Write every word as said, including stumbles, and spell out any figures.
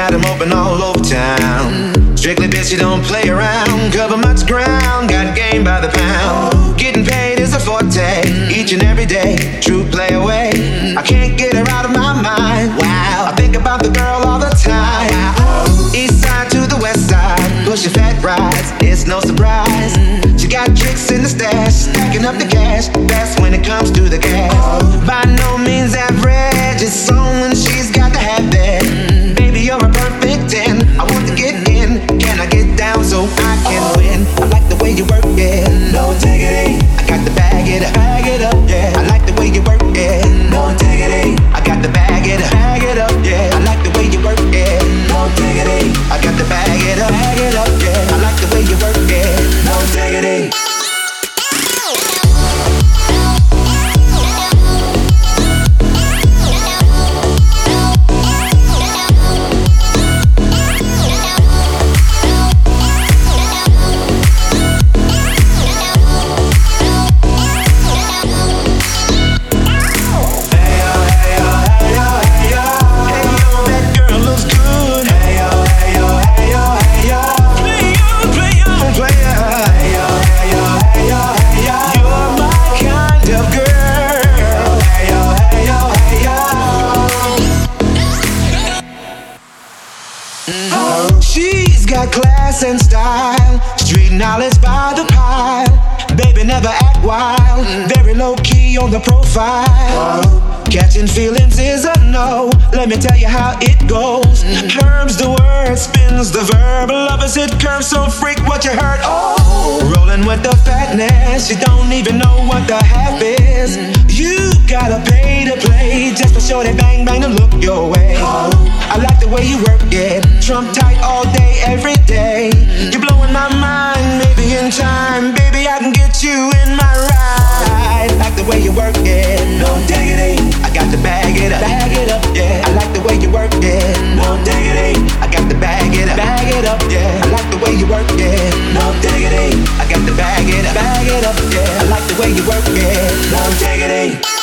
got them open all over town. Strictly bitch, you don't play around. Cover much ground, got game by the pound. Getting paid is a forte, each and every day. True play away, I can't get her out of my mind. Wow, I think about the girl all the time. East side to the west side, pushing fat rides, it's no surprise. She got tricks in the stash, stacking up the cash. That's when it comes to the cash. By no means average, it's someone she's got to have that. Baby, you're a perfect ten. I want to get in, can I get down so I can win? I like the way you work it, no diggity. I got to bag it, bag it up, yeah. I like the way you work it, no diggity. I got to bag it, bag it up, yeah. I like the way you work it, no diggity. I got to bag it up, bag it up, yeah. I like the way you work it, no diggity. She's got class and style, street knowledge by the pile. Baby, never act wild, very low key on the profile. Catching feelings is a no, let me tell you how it goes. Curves the word, spins the verb. Lovers hit curves, so freak what you heard. Oh, rolling with the fatness, you don't even know what the half is. You gotta pay to play, just for sure they bang bang to look your way. I like the way you work it, trump tight all day, every day. You're blowing my mind, maybe in time, baby I can get you in my ride. Like the way you work it, no diggity. I got to bag it up, bag it up, yeah. I like the way you work it, no diggity. I got to bag it up, bag it up, yeah. I like the way you work it, no diggity. I got to bag it up, bag it up, yeah. I like the way you work it, no diggity.